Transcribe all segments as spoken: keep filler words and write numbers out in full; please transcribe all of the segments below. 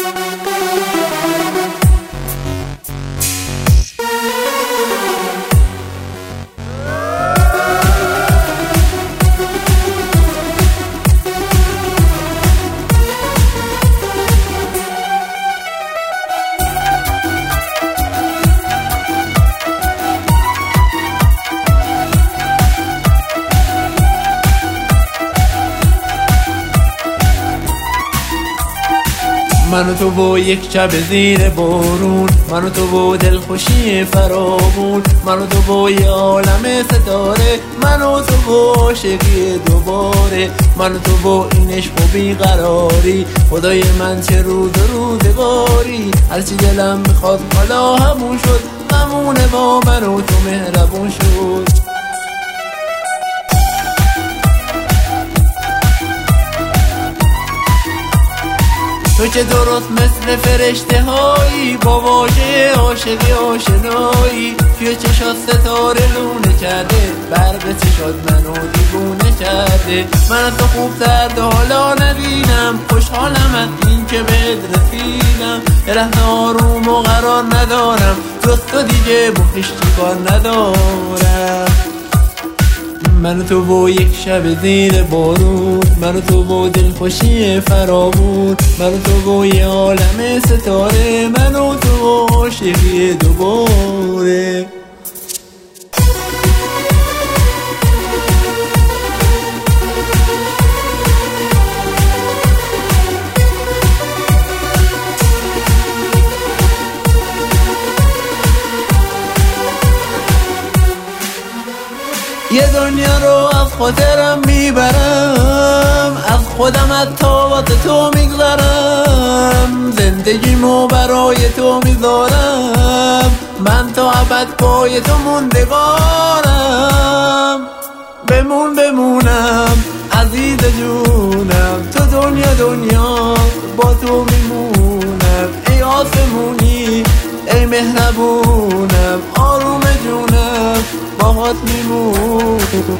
من و تو با یک شب زیر بارون، من و تو با دلخوشی فراوون، من و تو با یه عالم ستاره، من و تو با عاشقی دوباره، من و تو با این عشق و بیقراری. خدای من چه روز و روزگاری، هرچی دلم میخواد حالا همون شد، همونه با من و تو مهربون شد. تو که درست مثل فرشته هایی، با واژه عاشقی آشنایی، توی چشات ستاره لونه کرده، برق چشات منو دیوونه کرده. من از تو خوب‌تر تا حالا نبینم، خوشحالم از این که بهت رسیدم، یه لحظه آروم و قرار ندارم، جز تو دیگه با هیچ کار ندارم. من و تو با یک شب زیر بارون، من و تو با دلخوشی فراوون، من و تو با یه عالم ستاره، من و تو با عاشقی دوباره. یه دنیا رو از خاطرم میبرم، از خودم از تا واسه تو میگذرم، زندگیمو برای تو میذارم، من تا ابد پای تو موندگارم. بمون بمونم عزیز جونم، تو دنیا دنیا با تو میمونم، ای آسمونی ای مهربونم، آروم جونم باهات میمونم.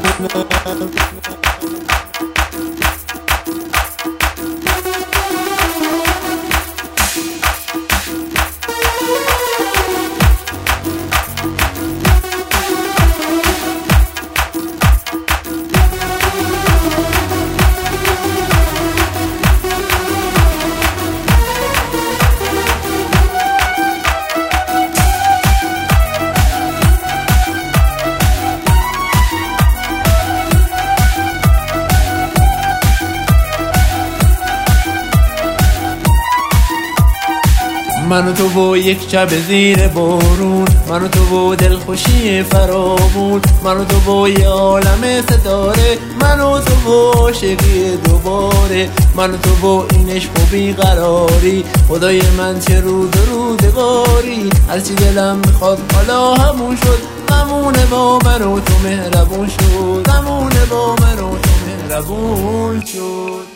من و تو با یک شب زیر بارون، من و تو با دلخوشی فراوون، من و تو با یه عالم ستاره، من و تو با عاشقی دوباره، من و تو با این عشق و بیقراری. خدای من چه روز و روزگاری، هرچی دلم میخواد حالا همون شد، همونه با من و تو مهربون شد، همونه با من و تو مهربون شد.